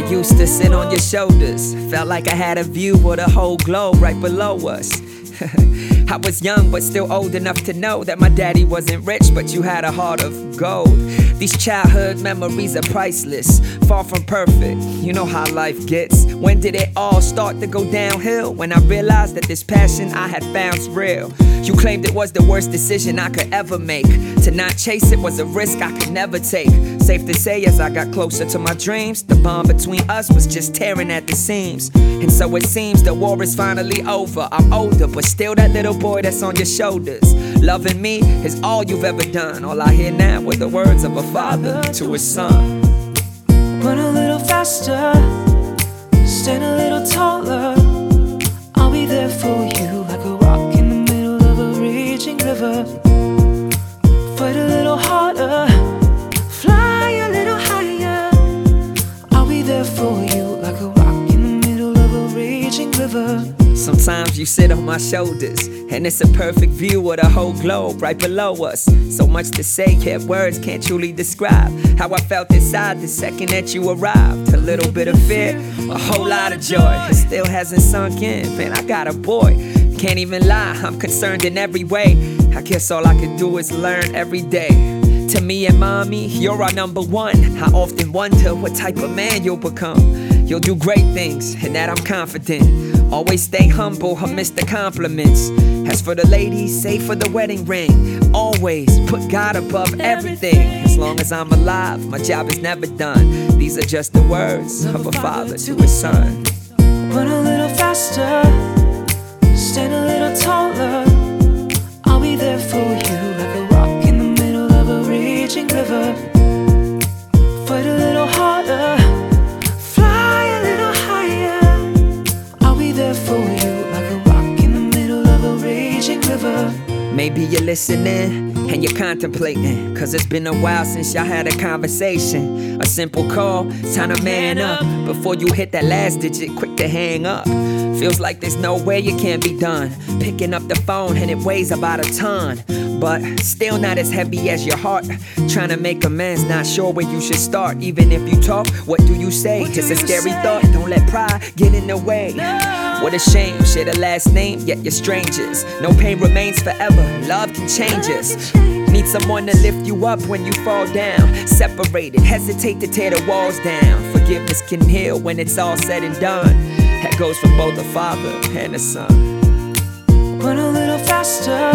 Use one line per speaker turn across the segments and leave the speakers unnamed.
used to sit on your shoulders. Felt like I had a view of the whole globe right below us. I was young but still old enough to know that my daddy wasn't rich, but you had a heart of gold. These childhood memories are priceless, far from perfect. You know how life gets. When did it all start to go downhill? When I realized that this passion I had found's real. You claimed it was the worst decision I could ever make. To not chase it was a risk I could never take. Safe to say, as I got closer to my dreams, the bond between us was just tearing at the seams. And so it seems the war is finally over. I'm older, but still that little boy that's on your shoulders. Loving me is all you've ever done. All I hear now were the words of a father to his son.
Run a little faster, stand a little taller. I'll be there for you like a rock in the middle of a raging river. Fight a little harder, fly a little higher. I'll be there for you like a rock in the middle of a raging river.
Sometimes you sit on my shoulders, and it's a perfect view of the whole globe right below us. So much to say, yet words can't truly describe how I felt inside the second that you arrived. A little bit of fear, a whole lot of joy. It still hasn't sunk in, man, I got a boy. Can't even lie, I'm concerned in every way. I guess all I can do is learn every day. To me and mommy, you're our number one. I often wonder what type of man you'll become. You'll do great things, and that I'm confident. Always stay humble amidst the compliments. As for the ladies, save for the wedding ring. Always put God above everything. As long as I'm alive, my job is never done. These are just the words of a father to his son.
Run a little faster, stand a little taller. I'll be there for you like a rock in the middle of a raging river. Fight a little harder, fly a little higher. I'll be there for you like a rock in the middle of a raging river.
Maybe you're listening and you're contemplating, cause it's been a while since y'all had a conversation. A simple call, it's time to man up before you hit that last digit, quick to hang up. Feels like there's no way it can't be done. Picking up the phone and it weighs about a ton, but still not as heavy as your heart. Trying to make amends, not sure where you should start. Even if you talk, what do you say? It's a scary thought, don't let pride get in the way. What a shame, share the last name, yet you're strangers. No pain remains forever, love can change us. Need someone to lift you up when you fall down. Separated, hesitate to tear the walls down. Forgiveness can heal when it's all said and done. That goes for both the father and the son.
Run a little faster,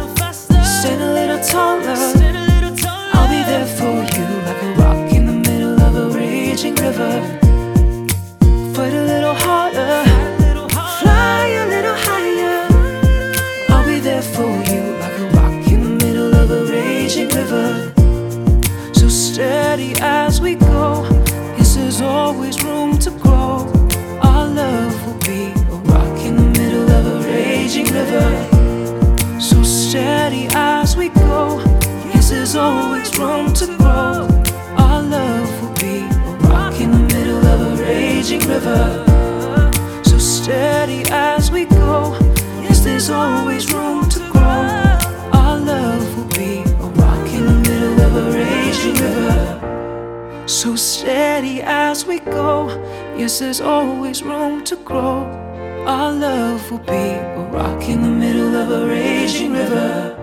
stand a little taller. I'll be there for you like a rock in the middle of a raging river. Fight a little harder, fly a little higher. I'll be there for you like a rock in the middle of a raging river. So steady as we go, yes, there's always room to grow. Our love will be a rock in the middle of a raging river. So steady as we go, yes, there's always room to grow. Our love will be a rock in the middle of a raging river. So steady as we go, yes, there's always room to grow. Our love will be a rock in the middle of a raging river. So steady as we go, yes, there's always room to grow. Our love will be a rock in the middle of a raging river.